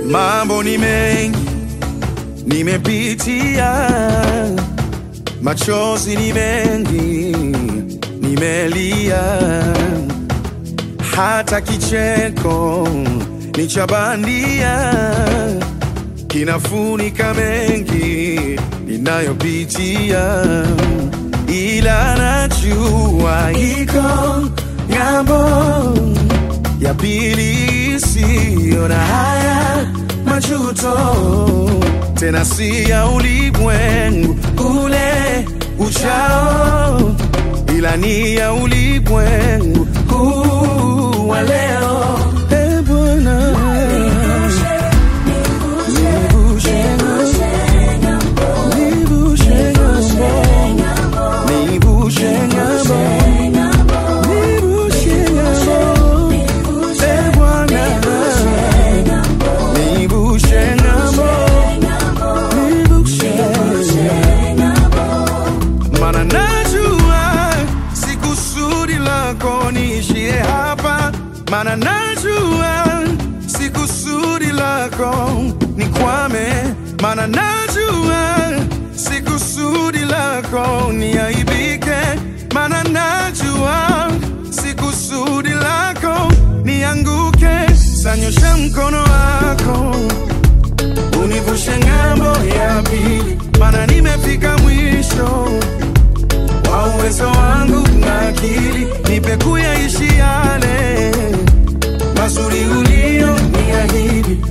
Mambo ni mengi nimepitia, machozi ni mengi nimelia, hata kicheko ni cha bandia kinafunika mengi ninayopitia, ila najua iko ng'ambo ya pili isiyo na haya majuto, tena si ya ulimwengu ule ujao, ila ni ya ulimwengu huu wa leo. Bwana mana najua si kusudi lako nikwame, mana najua si kusudi lako niaibike, mana najua si kusudi lako nianguke. Sanyosha mkono wako univushe ng'ambo ya pili, mana nimefika mwisho wa uwezo wangu na akili, nipe kuyaishi yale mazuri ulio niahidi,